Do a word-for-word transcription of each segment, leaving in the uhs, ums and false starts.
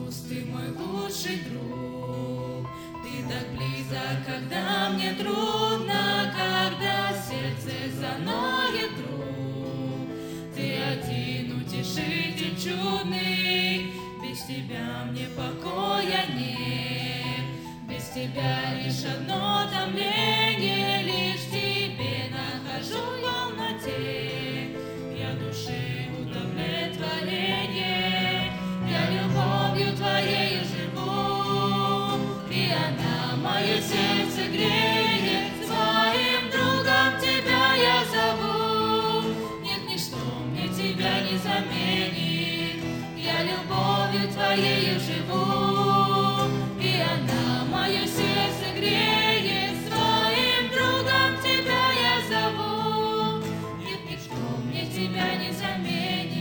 Иисус, Ты мой лучший друг, Ты так близок, когда мне трудно, когда сердце заноет вдруг. Ты один утешитель чудный, без Тебя мне покоя нет, без Тебя лишь одно томление, лишь в Тебе нахожу в полноте я души удовлетворение. Я любовью Твоею живу, и она мое сердце греет. Своим другом Тебя я зову, нет ничто мне Тебя не заменит. Я любовью Твоею живу, и она мое сердце греет. Своим другом Тебя я зову, нет ничто мне Тебя не заменит.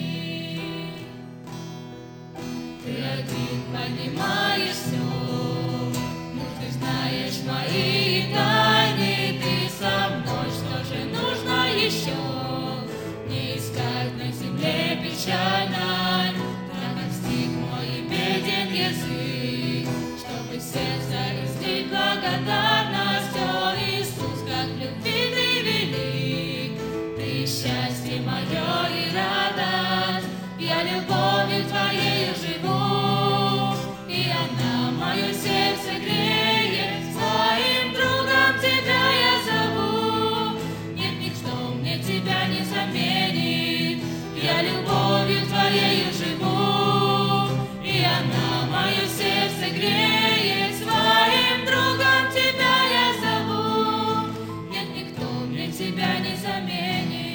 Ты один понимаешь все, нужды знаешь мои тайны. Ты со мной, что же нужно еще? Не искать на земле печальной, так как стих мой и беден язык, чтобы сердце излить благодарность. О, Иисус, как в любви Ты велик, Ты счастье мое и радость. Я любовью Твоею живу, и она мое сердце греет. Своим другом Тебя я зову, нет ничто мне Тебя не заменит. Я любовью Твоею живу, и она мое сердце греет. Своим другом Тебя я зову, нет никто мне Тебя не заменит.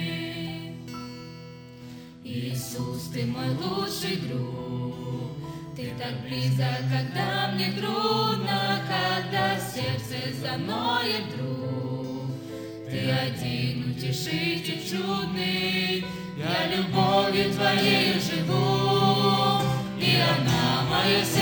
Иисус, Ты мой лучший друг, Ты так близок, когда мне трудно, когда сердце заноет вдруг. Ты один утешитель чудный, я любовью Твоею живу, и она мое сердце